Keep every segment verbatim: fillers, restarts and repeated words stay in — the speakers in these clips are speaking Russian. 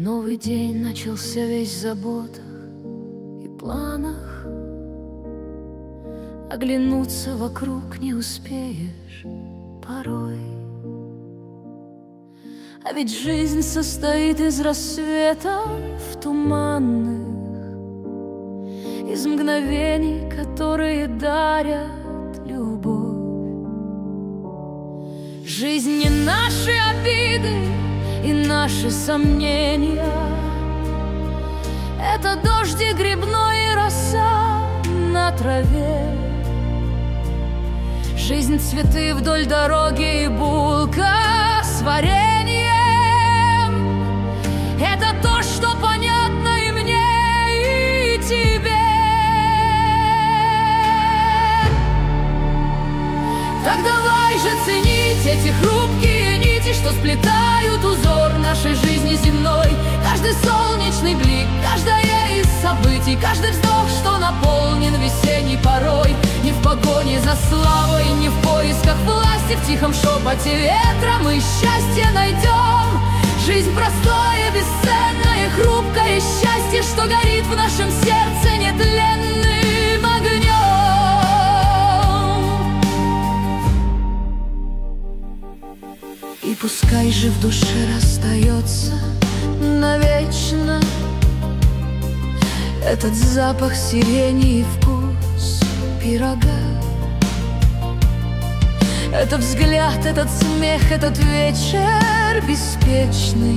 Новый день начался весь в заботах и планах. Оглянуться вокруг не успеешь порой. А ведь жизнь состоит из рассветов туманных, из мгновений, которые дарят любовь. Жизнь не наши обиды и наши сомнения, это дождь и грибной и роса на траве. Жизнь — цветы вдоль дороги и булка с вареньем. Это то, что понятно и мне, и тебе. Так давай же ценить эти хрупкие нити, что сплетают узор нашей жизни земной. Каждый солнечный блик, каждое из событий, каждый вздох, что наполнен весенней порой. Не в погоне за славой, не в поисках власти, в тихом шепоте ветра мы счастье найдем. Жизнь простое, бесценное, хрупкое счастье, что горит в нашем сердце нетленным огнем. И пускай же в душе расстается навечно этот запах сирени и вкус пирога. Это взгляд, этот смех, этот вечер беспечный,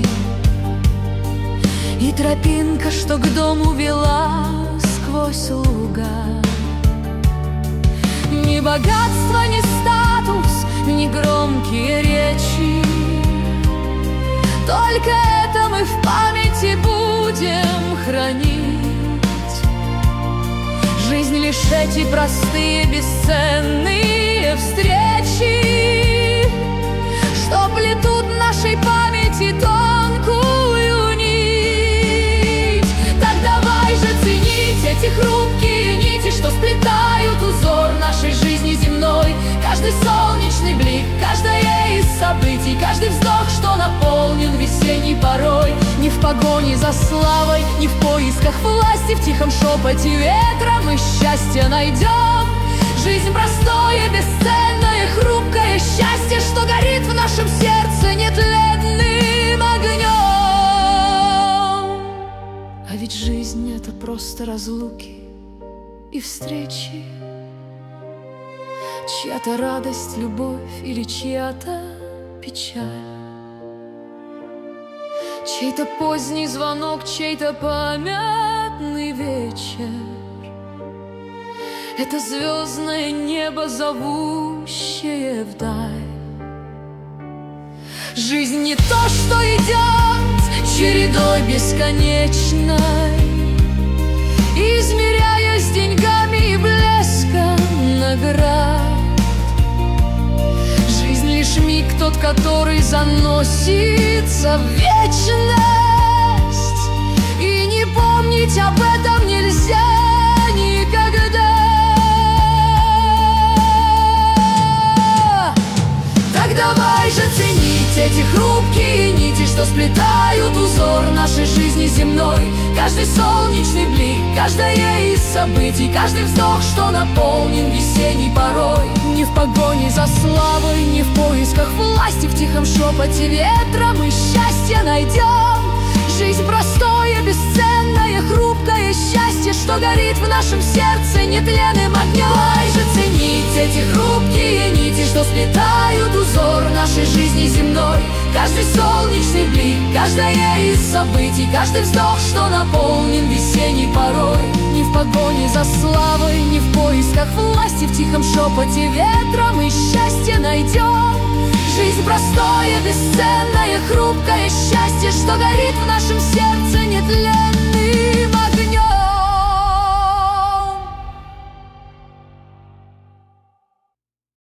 и тропинка, что к дому вела сквозь луга. Ни богатство, ни статус, ни громкие речи, только это мы в памяти будем хранить. Жизнь — лишь эти простые, бесценные встречи, что плетут нашей памяти тонкую нить. Так давай же ценить эти хрупкие нити, что сплетают узор нашей жизни земной. Каждый солнечный блик, каждое из событий, каждый вздох, что наполнен весенней порой. Не в погоне за славой, не в поисках власти, в тихом шепоте ветра мы счастье найдем. Жизнь простое, бесценное, хрупкое счастье, что горит в нашем сердце нетленным огнем. А ведь жизнь — это просто разлуки и встречи, чья-то радость, любовь или чья-то печаль, чей-то поздний звонок, чей-то памятный вечер. Это звездное небо, зовущее вдаль. Жизнь не то, что идет чередой бесконечной, измеряясь деньгами и блеском наград. Жизнь — лишь миг тот, который заносится в вечность, и не помнить об этом нельзя никогда. Давай же ценить эти хрупкие нити, что сплетают узор нашей жизни земной. Каждый солнечный блик, каждое из событий, каждый вздох, что наполнен весенней порой. Не в погоне за славой, не в поисках власти, в тихом шепоте ветра мы счастье найдем. Жизнь простое, бесценное, хрупкое счастье, что горит в нашем сердце нетленным огнем. Давай же ценить эти хрупкие нити, что сплетают узор нашей жизни земной. Каждый солнечный блик, каждое из событий, каждый вздох, что наполнен весенней порой. Не в погоне за славой, не в поисках власти, в тихом шепоте ветра мы счастье найдем. Жизнь простое, бесценное, хрупкое счастье, что горит в нашем сердце нетленным